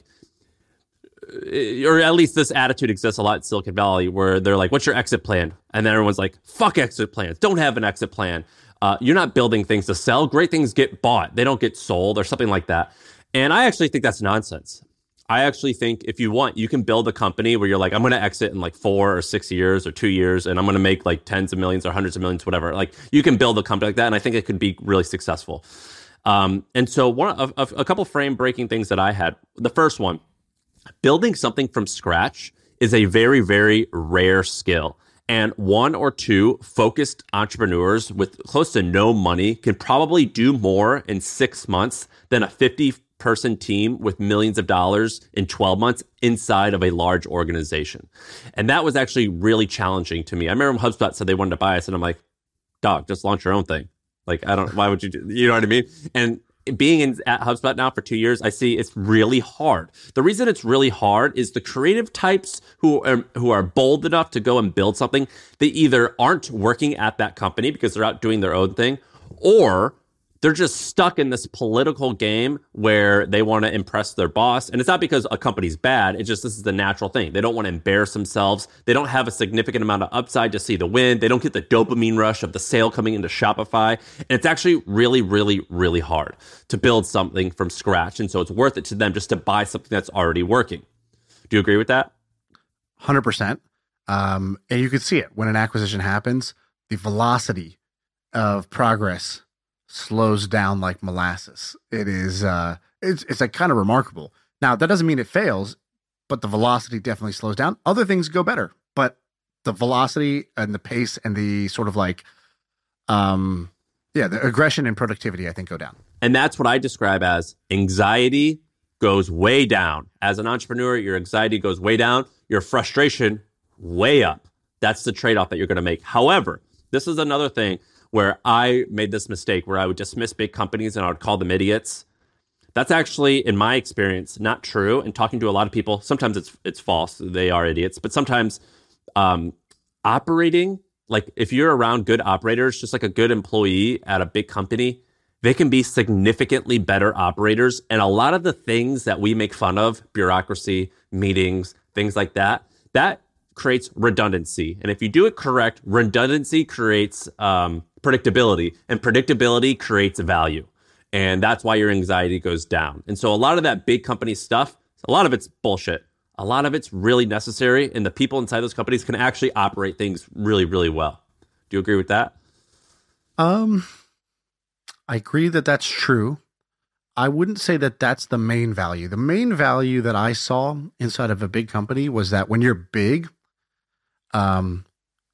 or at least this attitude exists a lot in Silicon Valley where they're like, what's your exit plan? And then everyone's like, fuck exit plans. Don't have an exit plan. Uh, you're not building things to sell. Great things get bought. They don't get sold or something like that. And I actually think that's nonsense. I actually think if you want, you can build a company where you're like, I'm going to exit in like four or six years or two years, and I'm going to make like tens of millions or hundreds of millions, whatever. Like you can build a company like that. And I think it could be really successful. Um, and so one of, of a couple frame breaking things that I had, the first one, building something from scratch is a very, very rare skill. And one or two focused entrepreneurs with close to no money can probably do more in six months than a fifty-person team with millions of dollars in twelve months inside of a large organization. And that was actually really challenging to me. I remember when HubSpot said they wanted to buy us, and I'm like, dog, just launch your own thing. Like, I don't, why would you do, you know what I mean? And being in at HubSpot now for two years, I see it's really hard. The reason it's really hard is the creative types who are, who are bold enough to go and build something, they either aren't working at that company because they're out doing their own thing, or they're just stuck in this political game where they want to impress their boss. And it's not because a company's bad. It's just this is the natural thing. They don't want to embarrass themselves. They don't have a significant amount of upside to see the win. They don't get the dopamine rush of the sale coming into Shopify. And it's actually really, really, really hard to build something from scratch. And so it's worth it to them just to buy something that's already working. Do you agree with that? one hundred percent. Um, and you can see it when an acquisition happens, the velocity of progress slows down like molasses. It is, uh, it's, it's like kind of remarkable. Now, that doesn't mean it fails, but the velocity definitely slows down. Other things go better, but the velocity and the pace and the sort of like, um, yeah, the aggression and productivity, I think, go down. And that's what I describe as anxiety goes way down. As an entrepreneur, your anxiety goes way down, your frustration way up. That's the trade-off that you're going to make. However, this is another thing where I made this mistake where I would dismiss big companies and I would call them idiots. That's actually, in my experience, not true. And talking to a lot of people, sometimes it's it's false. They are idiots. But sometimes um, operating, like if you're around good operators, just like a good employee at a big company, they can be significantly better operators. And a lot of the things that we make fun of, bureaucracy, meetings, things like that, that creates redundancy. And if you do it correct, redundancy creates um, predictability, and predictability creates value. And that's why your anxiety goes down. And so a lot of that big company stuff, a lot of it's bullshit. A lot of it's really necessary. And the people inside those companies can actually operate things really, really well. Do you agree with that? Um, I agree that that's true. I wouldn't say that that's the main value. The main value that I saw inside of a big company was that when you're big, um,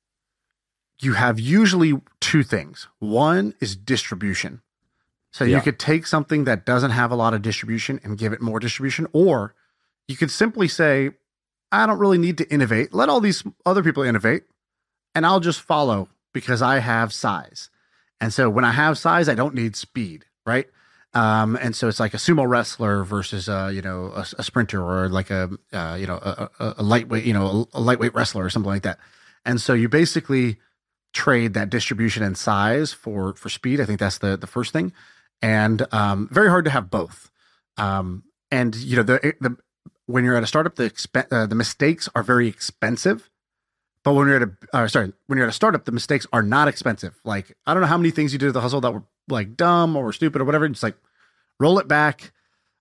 you have usually two things. One is distribution. So yeah. You could take something that doesn't have a lot of distribution and give it more distribution, or you could simply say, I don't really need to innovate. Let all these other people innovate and I'll just follow because I have size. And so when I have size, I don't need speed, right? Um, and so it's like a sumo wrestler versus, uh, you know, a, a sprinter, or like a, uh, you know, a, a, a lightweight, you know, a, a lightweight wrestler or something like that. And so you basically trade that distribution and size for, for speed. I think that's the, the first thing. And, um, very hard to have both. Um, and you know, the, the, when you're at a startup, the exp- uh, the mistakes are very expensive, but when you're at a, uh, sorry, when you're at a startup, the mistakes are not expensive. Like, I don't know how many things you did at the hustle that were like dumb or stupid or whatever. Just like roll it back.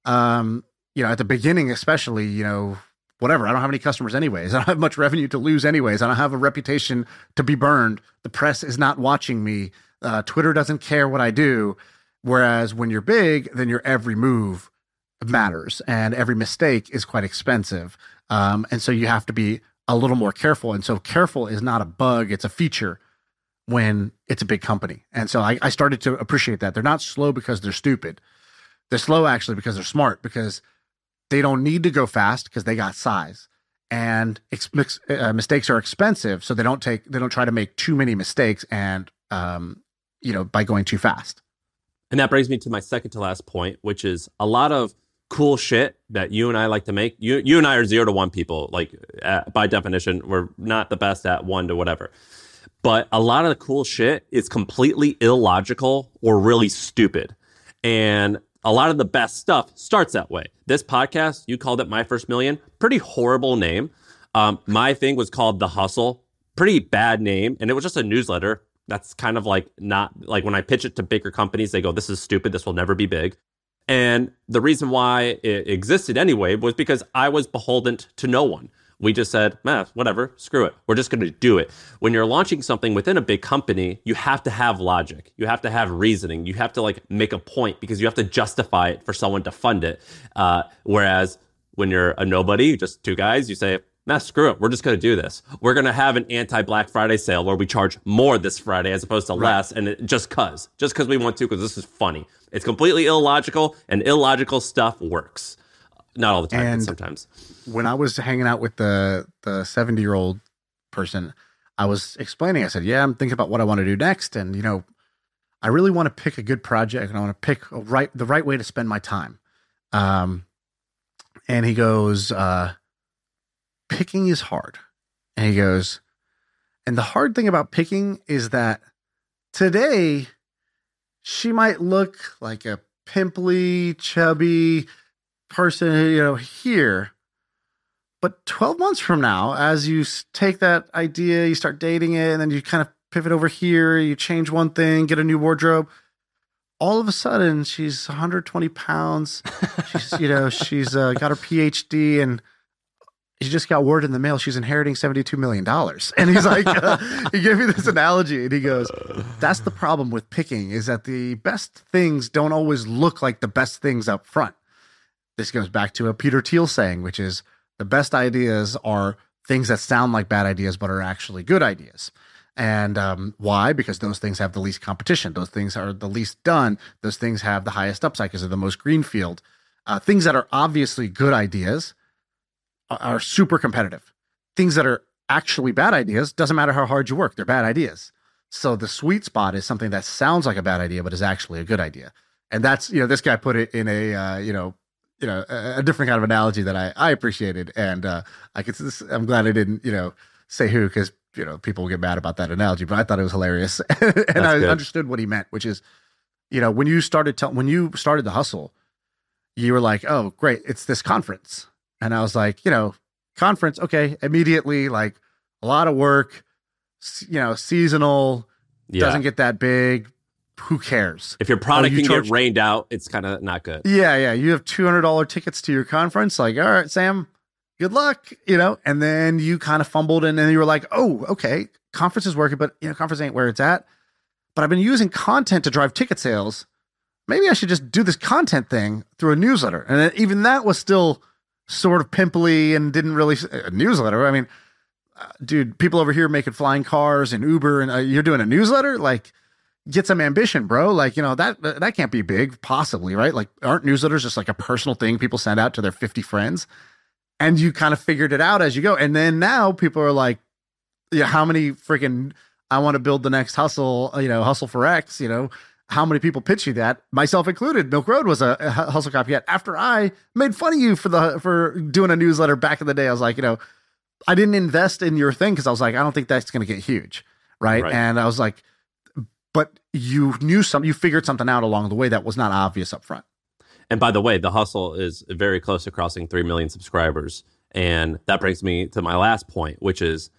Um, you know, at the beginning, especially, you know, whatever. I don't have any customers anyways. I don't have much revenue to lose anyways. I don't have a reputation to be burned. The press is not watching me. Uh, Twitter doesn't care what I do. Whereas when you're big, then your every move matters and every mistake is quite expensive. Um, and so you have to be a little more careful. And so careful is not a bug, it's a feature when it's a big company. And so I, I started to appreciate that. They're not slow because they're stupid. They're slow actually because they're smart, because they don't need to go fast because they got size. And ex- uh, mistakes are expensive, so they don't take they don't try to make too many mistakes and um, you know, by going too fast. And that brings me to my second to last point, which is a lot of cool shit that you and I like to make. You you and I are zero to one people. Like, uh, by definition, we're not the best at one to whatever. But a lot of the cool shit is completely illogical or really stupid. And a lot of the best stuff starts that way. This podcast, you called it My First Million. Pretty horrible name. Um, my thing was called The Hustle. Pretty bad name. And it was just a newsletter. That's kind of like not like when I pitch it to bigger companies, they go, this is stupid. This will never be big. And the reason why it existed anyway was because I was beholden to no one. We just said, eh, whatever, screw it. We're just going to do it. When you're launching something within a big company, you have to have logic. You have to have reasoning. You have to like make a point because you have to justify it for someone to fund it. Uh, whereas when you're a nobody, just two guys, you say, nah, screw it. We're just going to do this. We're going to have an anti-Black Friday sale where we charge more this Friday as opposed to right. less. And it, just cause, just cause we want to, because this is funny. It's completely illogical, and illogical stuff works. Not all the time, and but sometimes. When I was hanging out with the the seventy year old person, I was explaining, I said, yeah, I'm thinking about what I want to do next. And, you know, I really want to pick a good project, and I want to pick a right, the right way to spend my time. Um, and he goes, uh, picking is hard. And he goes, and the hard thing about picking is that today she might look like a pimply, chubby person, you know, here. But twelve months from now, as you take that idea, you start dating it, and then you kind of pivot over here, you change one thing, get a new wardrobe. All of a sudden, she's one hundred twenty pounds. She's, you know, she's uh, got her P H D, and she just got word in the mail she's inheriting seventy-two million dollars. And he's like, uh, he gave me this analogy and he goes, that's the problem with picking, is that the best things don't always look like the best things up front. This goes back to a Peter Thiel saying, which is the best ideas are things that sound like bad ideas, but are actually good ideas. And um, why? Because those things have the least competition. Those things are the least done. Those things have the highest upside because they're the most greenfield. Uh, things that are obviously good ideas are super competitive. Things that are actually bad ideas, doesn't matter how hard you work, they're bad ideas. So the sweet spot is something that sounds like a bad idea, but is actually a good idea. And that's, you know, this guy put it in a, uh, you know, you know, a, a different kind of analogy that I, I appreciated. And uh, I could, I'm glad I didn't, you know, say who, because, you know, people will get mad about that analogy, but I thought it was hilarious. and that's I good. Understood what he meant, which is, you know, when you started, tell, when you started the hustle, you were like, oh, great, it's this conference. And I was like, you know, conference, okay, immediately, like a lot of work, you know, seasonal, yeah. doesn't get that big. Who cares? If your product you can charge- get rained out, it's kind of not good. Yeah, yeah. You have two hundred dollars tickets to your conference. Like, all right, Sam, good luck, you know. And then you kind of fumbled and then you were like, oh, okay, conference is working, but, you know, conference ain't where it's at. But I've been using content to drive ticket sales. Maybe I should just do this content thing through a newsletter. And then even that was still sort of pimply and didn't really a newsletter. I mean, uh, dude, people over here making flying cars and Uber, and uh, you're doing a newsletter. Like, get some ambition, bro. Like, you know, that that can't be big, possibly, right? Like, aren't newsletters just like a personal thing people send out to their fifty friends? And you kind of figured it out as you go. And then now people are like, yeah, how many freaking I want to build the next hustle, you know, hustle for X, you know. How many people pitch you that, myself included? Milk Road was a, a hustle copycat. After I made fun of you for the for doing a newsletter back in the day, I was like, you know, I didn't invest in your thing because I was like, I don't think that's going to get huge, right? right? And I was like, but you knew some, you figured something out along the way that was not obvious up front. And by the way, the hustle is very close to crossing three million subscribers, and that brings me to my last point, which is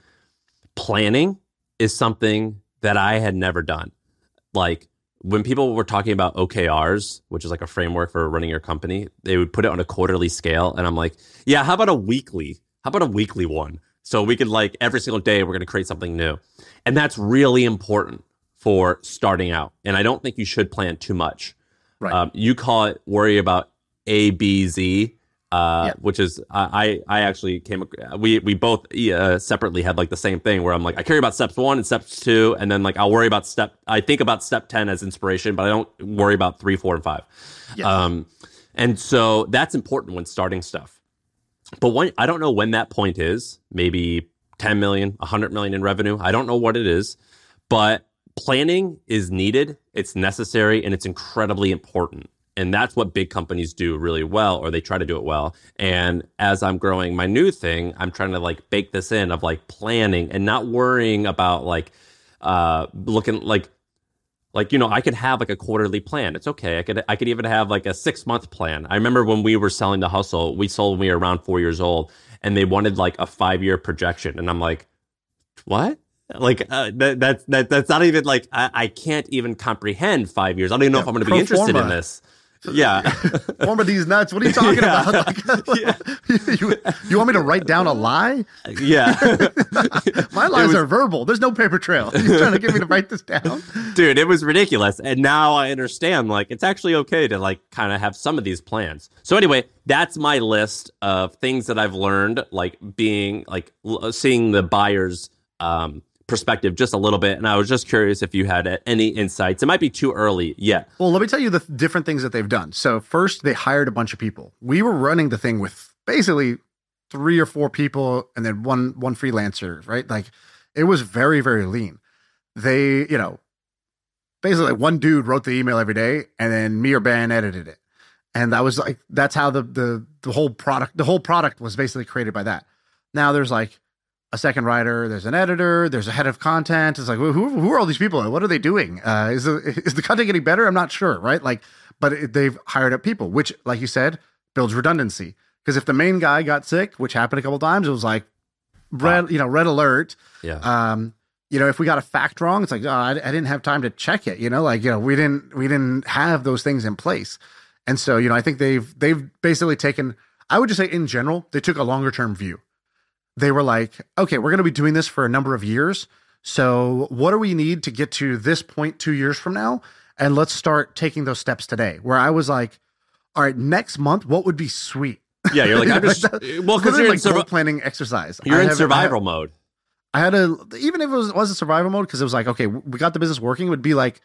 planning is something that I had never done, like. When people were talking about O K Rs, which is like a framework for running your company, they would put it on a quarterly scale. And I'm like, yeah, how about a weekly? How about a weekly one? So we could like every single day, we're going to create something new. And that's really important for starting out. And I don't think you should plan too much. Right. Um, you call it worry about A, B, Z. Uh, yeah. Which is, uh, I I actually came, we we both uh, separately had like the same thing where I'm like, I care about steps one and steps two, and then like I'll worry about step, I think about step ten as inspiration, but I don't worry about three, four, and five. Yes. Um, and so that's important when starting stuff. But when, I don't know when that point is, maybe ten million, one hundred million in revenue. I don't know what it is, but planning is needed, it's necessary, and it's incredibly important. And that's what big companies do really well, or they try to do it well. And as I'm growing my new thing, I'm trying to like bake this in of like planning and not worrying about like uh, looking like, like, you know, I could have like a quarterly plan. It's okay. I could, I could even have like a six month plan. I remember when we were selling the hustle, we sold when we were around four years old, and they wanted like a five year projection. And I'm like, what? Like uh, that, that, that, that's not even like, I, I can't even comprehend five years. I don't even know yeah, if I'm going to be interested in this. Yeah. Form of these nuts. What are you talking yeah. about? Like, yeah. you, you want me to write down a lie? Yeah. My lies was, are verbal. There's no paper trail. You're trying to get me to write this down? Dude, it was ridiculous. And now I understand, like, it's actually okay to, like, kind of have some of these plans. So anyway, that's my list of things that I've learned, like being, like, seeing the buyer's um, perspective just a little bit. And I was just curious if you had any insights. It might be too early yet. Well, let me tell you the different things that they've done. So first, they hired a bunch of people. We were running the thing with basically three or four people and then one one freelancer, right? Like, it was very, very lean. They, you know, basically like one dude wrote the email every day, and then me or Ben edited it. And that was like, that's how the the the whole product, the whole product was basically created by that. Now there's like a second writer, there's an editor, there's a head of content. It's like, who who are all these people? What are they doing? Uh, is the is the content getting better? I'm not sure, right? Like, but it, they've hired up people, which, like you said, builds redundancy. Because if the main guy got sick, which happened a couple of times, it was like red, wow. you know, red alert. Yeah. Um, you know, if we got a fact wrong, it's like, oh, I, I didn't have time to check it. You know, like, you know, we didn't we didn't have those things in place. And so, you know, I think they've they've basically taken, I would just say in general, they took a longer term view. they were like, okay, we're going to be doing this for a number of years. So what do we need to get to this point two years from now? And let's start taking those steps today. Where I was like, all right, next month, what would be sweet? Yeah, you're like, I'm just, well, because you're like in goal planning exercise. You're I in have, survival I, mode. I had a, even if it was, wasn't survival mode, because it was like, okay, we got the business working, it would be like,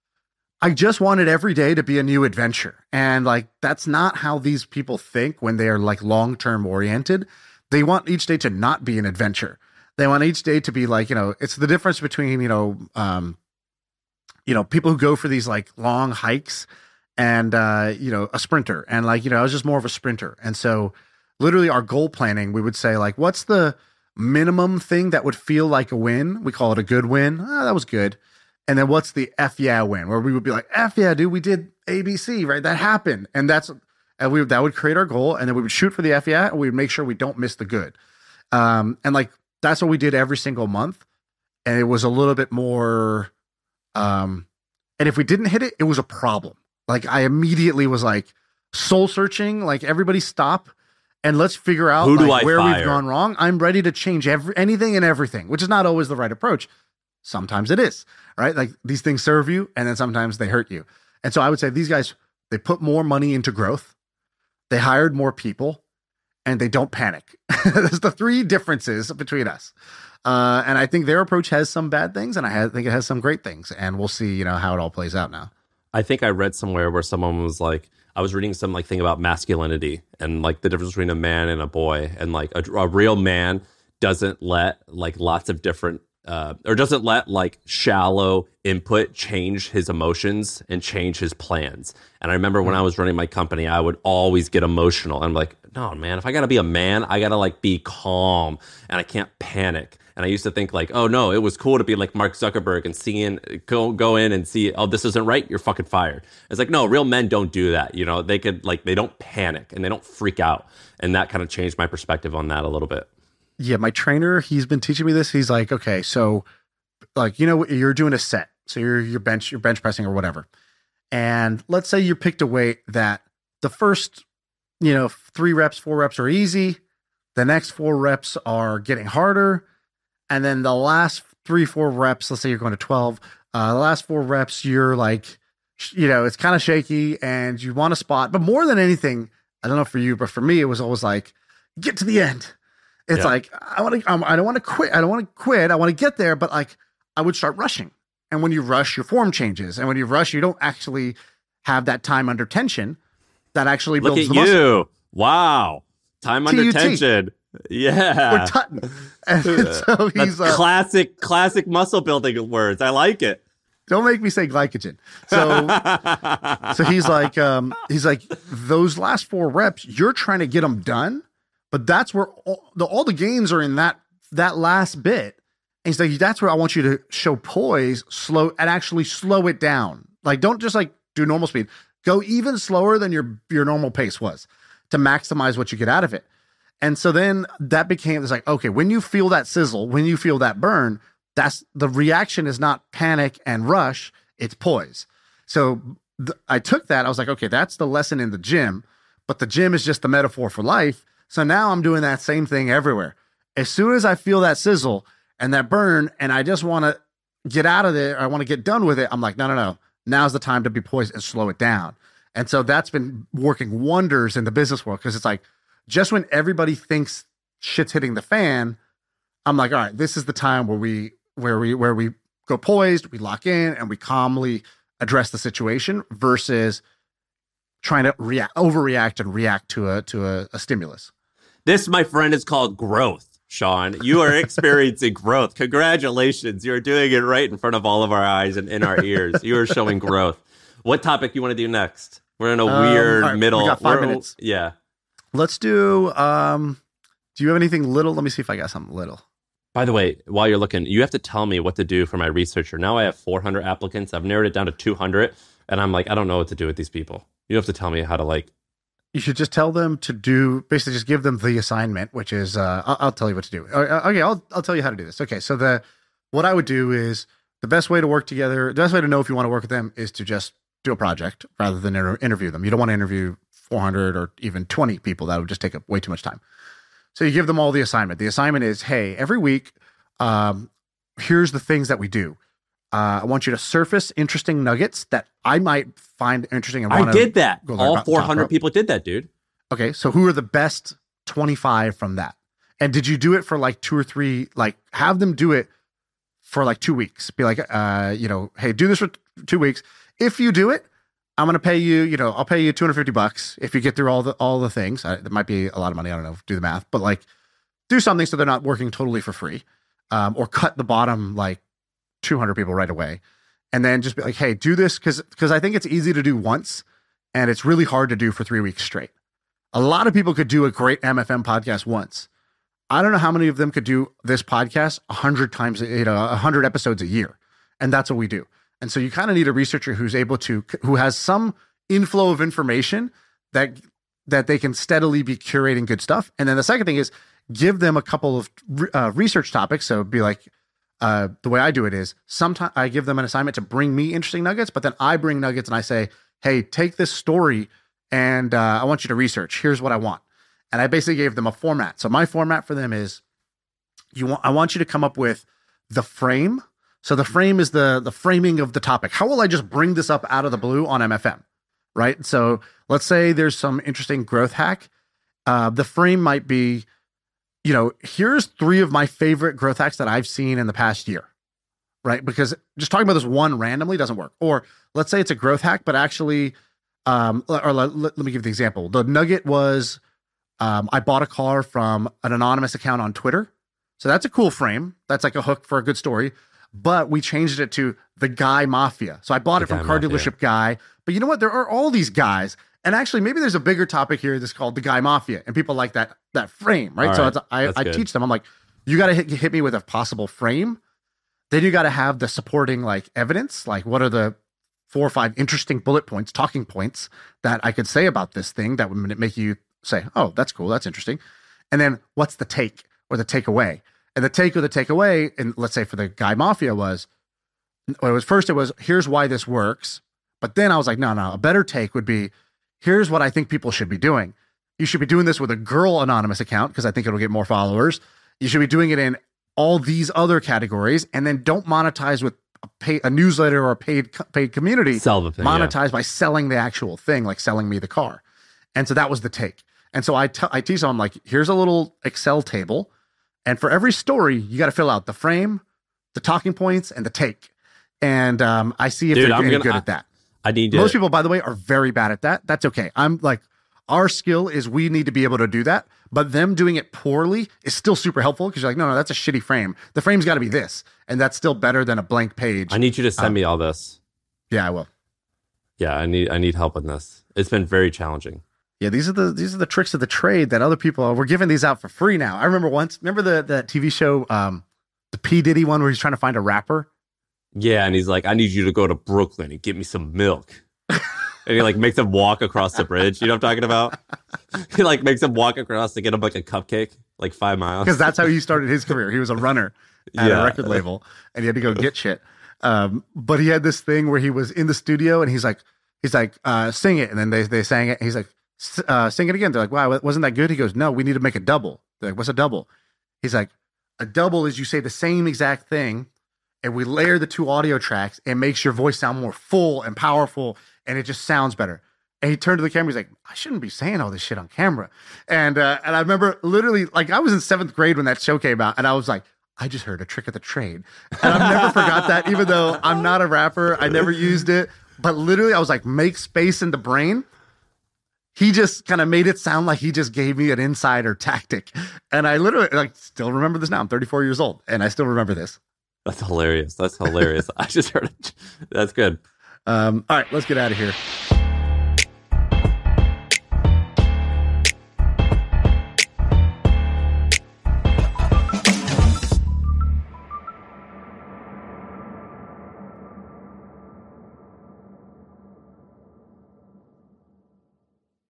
I just wanted every day to be a new adventure. And like, that's not how these people think when they are like long-term oriented. They want each day to not be an adventure. They want each day to be like, you know, it's the difference between, you know, um, you know, people who go for these like long hikes and, uh, you know, a sprinter. And like, you know, I was just more of a sprinter. And so literally our goal planning, we would say like, what's the minimum thing that would feel like a win? We call it a good win. Oh, that was good. And then what's the F yeah win, where we would be like, F yeah, dude, we did A B C, right? That happened. And that's, and we, that would create our goal. And then we would shoot for the F yeah, and we would make sure we don't miss the good. Um, and like, that's what we did every single month. And it was a little bit more, um, and if we didn't hit it, it was a problem. Like I immediately was like soul searching, like everybody stop and let's figure out Who do like, I where fire? we've gone wrong. I'm ready to change every, anything and everything, which is not always the right approach. Sometimes it is, right? Like these things serve you and then sometimes they hurt you. And so I would say these guys, they put more money into growth. They hired more people and they don't panic. There's the three differences between us. Uh, and I think their approach has some bad things and I ha- think it has some great things, and we'll see, you know, how it all plays out now. I think I read somewhere where someone was like, I was reading some like thing about masculinity and like the difference between a man and a boy, and like a, a real man doesn't let like lots of different uh, or doesn't let like shallow input change his emotions and change his plans. And I remember when I was running my company, I would always get emotional. I'm like, no, man, if I got to be a man, I got to like be calm and I can't panic. And I used to think like, oh no, it was cool to be like Mark Zuckerberg and seeing go go in and see, oh, this isn't right, you're fucking fired. It's like, no, real men don't do that. You know, they could like, they don't panic and they don't freak out. And that kind of changed my perspective on that a little bit. Yeah, my trainer, he's been teaching me this. He's like, okay, so like, you know, you're doing a set. So you're you're bench, you're bench pressing or whatever. And let's say you picked a weight that the first, you know, three reps, four reps are easy. The next four reps are getting harder. And then the last three, four reps, let's say you're going to twelve, uh, the last four reps, you're like, you know, it's kind of shaky and you want a spot. But more than anything, I don't know for you, but for me, it was always like, get to the end. It's yeah. like, I want to, um, I don't want to quit. I don't want to quit. I want to get there. But like, I would start rushing. And when you rush, your form changes. And when you rush, you don't actually have that time under tension that actually Look builds at the muscle. You. Wow. Time under T U T. tension. Yeah. We're tutting. And so he's That's uh, classic, classic muscle building words. I like it. Don't make me say glycogen. So, so he's like, um, he's like, those last four reps, you're trying to get them done, but that's where all the, all the gains are in that, that last bit. And he's like, that's where I want you to show poise, slow, and actually slow it down. Like, don't just like do normal speed. Go even slower than your, your normal pace was to maximize what you get out of it. And so then that became, it's like, okay, when you feel that sizzle, when you feel that burn, that's the reaction is not panic and rush, it's poise. So th- I took that. I was like, okay, that's the lesson in the gym, but the gym is just the metaphor for life. So now I'm doing that same thing everywhere. As soon as I feel that sizzle and that burn, and I just want to get out of there, I want to get done with it, I'm like, no, no, no. Now's the time to be poised and slow it down. And so that's been working wonders in the business world, because it's like, just when everybody thinks shit's hitting the fan, I'm like, all right, this is the time where we, where we, where we go poised, we lock in, and we calmly address the situation versus trying to react, overreact and react to a, to a, a stimulus. This, my friend, is called growth, Sean. You are experiencing growth. Congratulations. You're doing it right in front of all of our eyes and in our ears. You are showing growth. What topic you want to do next? We're in a Um, weird all right, middle. we got five we're- minutes. Yeah. Let's do, um, do you have anything little? Let me see if I got something little. By the way, while you're looking, you have to tell me what to do for my researcher. Now I have four hundred applicants. I've narrowed it down to two hundred. And I'm like, I don't know what to do with these people. You have to tell me how to like. You should just tell them to do, basically just give them the assignment, which is, uh, I'll, I'll tell you what to do. Uh, Okay, I'll, I'll tell you how to do this. Okay, so the, what I would do is, the best way to work together, the best way to know if you want to work with them is to just do a project rather than inter- interview them. You don't want to interview four hundred or even twenty people. That would just take up way too much time. So you give them all the assignment. The assignment is, hey, every week, um, here's the things that we do. Uh, I want you to surface interesting nuggets that I might find interesting. And I did that. All four hundred rope. people did that, dude. Okay, so who are the best twenty-five from that? And did you do it for like two or three? Like, have them do it for like two weeks. Be like, uh, you know, hey, do this for two weeks. If you do it, I'm going to pay you, you know, I'll pay you two hundred fifty bucks if you get through all the, all the things. I, that might be a lot of money. I don't know, do the math, but like do something so they're not working totally for free, um, or cut the bottom, like two hundred people right away. And then just be like, hey, do this. Cause, cause I think it's easy to do once and it's really hard to do for three weeks straight. A lot of people could do a great M F M podcast once. I don't know how many of them could do this podcast a hundred times, you know, a hundred episodes a year. And that's what we do. And so you kind of need a researcher who's able to, who has some inflow of information that, that they can steadily be curating good stuff. And then the second thing is give them a couple of uh, research topics. So be like, uh, the way I do it is sometimes I give them an assignment to bring me interesting nuggets, but then I bring nuggets and I say, hey, take this story and uh, I want you to research. Here's what I want. And I basically gave them a format. So my format for them is you want, I want you to come up with the frame. So the frame is the the framing of the topic. How will I just bring this up out of the blue on M F M, right? So let's say there's some interesting growth hack. Uh, the frame might be, you know, here's three of my favorite growth hacks that I've seen in the past year, right? Because just talking about this one randomly doesn't work. Or let's say it's a growth hack, but actually, um, or let, let me give the example. The nugget was, um, I bought a car from an anonymous account on Twitter. So that's a cool frame. That's like a hook for a good story. But we changed it to the Guy Mafia. So I bought the it from Car Mafia. Dealership Guy. But you know what? There are all these guys. And actually, maybe there's a bigger topic here that's called the Guy Mafia. And people like that that frame, right? All so right. It's, I, I teach them. I'm like, you got to hit, hit me with a possible frame. Then you got to have the supporting like evidence. Like what are the four or five interesting bullet points, talking points that I could say about this thing that would make you say, oh, that's cool. That's interesting. And then what's the take or the takeaway? And the take or the takeaway, and let's say for the Guy Mafia was, well, it was first, it was, here's why this works. But then I was like, no, no, a better take would be, here's what I think people should be doing. You should be doing this with a girl anonymous account because I think it'll get more followers. You should be doing it in all these other categories, and then don't monetize with a, pay, a newsletter or a paid paid community. Sell the thing, monetize yeah. by selling the actual thing, like selling me the car. And so that was the take. And so I, t- I teach them, like, here's a little Excel table. And for every story, you got to fill out the frame, the talking points, and the take. And um, I see if Dude, they're I'm getting gonna, good I, at that. I need to. Most people, by the way, are very bad at that. That's okay. I'm like, our skill is we need to be able to do that. But them doing it poorly is still super helpful because you're like, no, no, that's a shitty frame. The frame's got to be this. And that's still better than a blank page. I need you to send um, me all this. Yeah, I will. Yeah, I need I need help with this. It's been very challenging. Yeah, these are the these are the tricks of the trade that other people are. We're giving these out for free now. I remember once, remember the the T V show, um, the P. Diddy one where he's trying to find a rapper? Yeah, and he's like, I need you to go to Brooklyn and get me some milk. And he like makes him walk across the bridge. You know what I'm talking about? He like makes him walk across to get him like a cupcake, like five miles. Because that's how he started his career. He was a runner at yeah. a record label, and he had to go get shit. Um, but he had this thing where he was in the studio, and he's like, he's like, uh, sing it, and then they they sang it. He's like, uh, sing it again. They're like, wow, wasn't that good? He goes, no, we need to make a double. They're like, what's a double? He's like, a double is you say the same exact thing, and we layer the two audio tracks. It makes your voice sound more full and powerful, and it just sounds better. And he turned to the camera. He's like, I shouldn't be saying all this shit on camera. And uh, and I remember literally, like, I was in seventh grade when that show came out, and I was like, I just heard a trick of the trade. And I've never forgot that, even though I'm not a rapper. I never used it. But literally, I was like, make space in the brain. He just kind of made it sound like he just gave me an insider tactic. And I literally, like, still remember this now. I'm thirty-four years old, and I still remember this. That's hilarious. That's hilarious. I just heard it. That's good. Um, all right, let's get out of here.